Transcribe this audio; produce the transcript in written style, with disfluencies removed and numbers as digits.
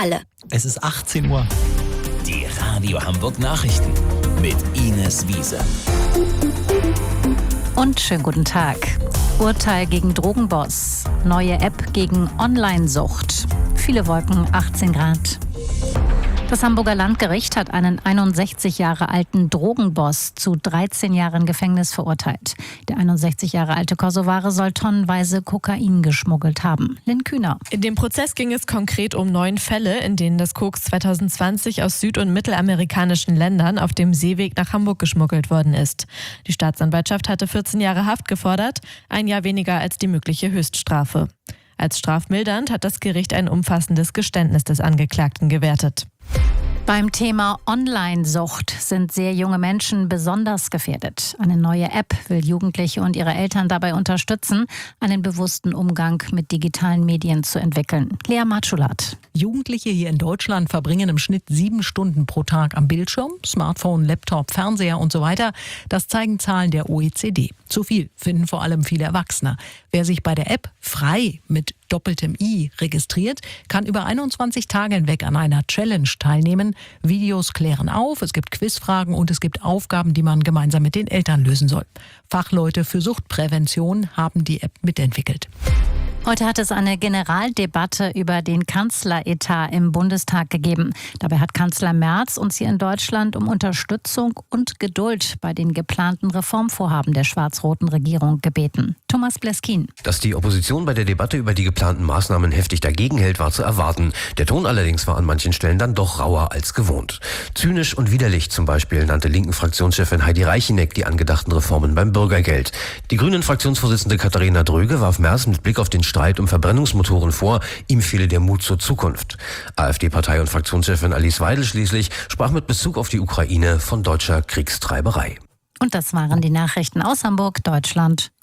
alle. Es ist 18 Uhr. Die Radio Hamburg Nachrichten mit Ines Wiese. Und schönen guten Tag. Urteil gegen Drogenboss. Neue App gegen Online-Sucht. Viele Wolken, 18 Grad. Das Hamburger Landgericht hat einen 61 Jahre alten Drogenboss zu 13 Jahren Gefängnis verurteilt. Der 61 Jahre alte Kosovare soll tonnenweise Kokain geschmuggelt haben. Lynn Kühner. In dem Prozess ging es konkret um 9 Fälle, in denen das Koks 2020 aus süd- und mittelamerikanischen Ländern auf dem Seeweg nach Hamburg geschmuggelt worden ist. Die Staatsanwaltschaft hatte 14 Jahre Haft gefordert, ein Jahr weniger als die mögliche Höchststrafe. Als strafmildernd hat das Gericht ein umfassendes Geständnis des Angeklagten gewertet. Beim Thema Online-Sucht sind sehr junge Menschen besonders gefährdet. Eine neue App will Jugendliche und ihre Eltern dabei unterstützen, einen bewussten Umgang mit digitalen Medien zu entwickeln. Lea Matschulat. Jugendliche hier in Deutschland verbringen im Schnitt 7 Stunden pro Tag am Bildschirm, Smartphone, Laptop, Fernseher und so weiter. Das zeigen Zahlen der OECD. Zu viel finden vor allem viele Erwachsene. Wer sich bei der App frei mit doppeltem I registriert, kann über 21 Tage hinweg an einer Challenge teilnehmen. Videos klären auf, es gibt Quizfragen und es gibt Aufgaben, die man gemeinsam mit den Eltern lösen soll. Fachleute für Suchtprävention haben die App mitentwickelt. Heute hat es eine Generaldebatte über den Kanzleretat im Bundestag gegeben. Dabei hat Kanzler Merz uns hier in Deutschland um Unterstützung und Geduld bei den geplanten Reformvorhaben der schwarz-roten Regierung gebeten. Thomas Bleskin. Dass die Opposition bei der Debatte über die geplanten Maßnahmen heftig dagegen hält, war zu erwarten. Der Ton allerdings war an manchen Stellen dann doch rauer als gewohnt. Zynisch und widerlich zum Beispiel nannte linken Fraktionschefin Heidi Reicheneck die angedachten Reformen beim Bürgergeld. Die Grünen-Fraktionsvorsitzende Katharina Dröge warf Merz mit Blick auf den Streit um Verbrennungsmotoren vor, ihm fehle der Mut zur Zukunft. AfD-Partei- und Fraktionschefin Alice Weidel schließlich sprach mit Bezug auf die Ukraine von deutscher Kriegstreiberei. Und das waren die Nachrichten aus Hamburg, Deutschland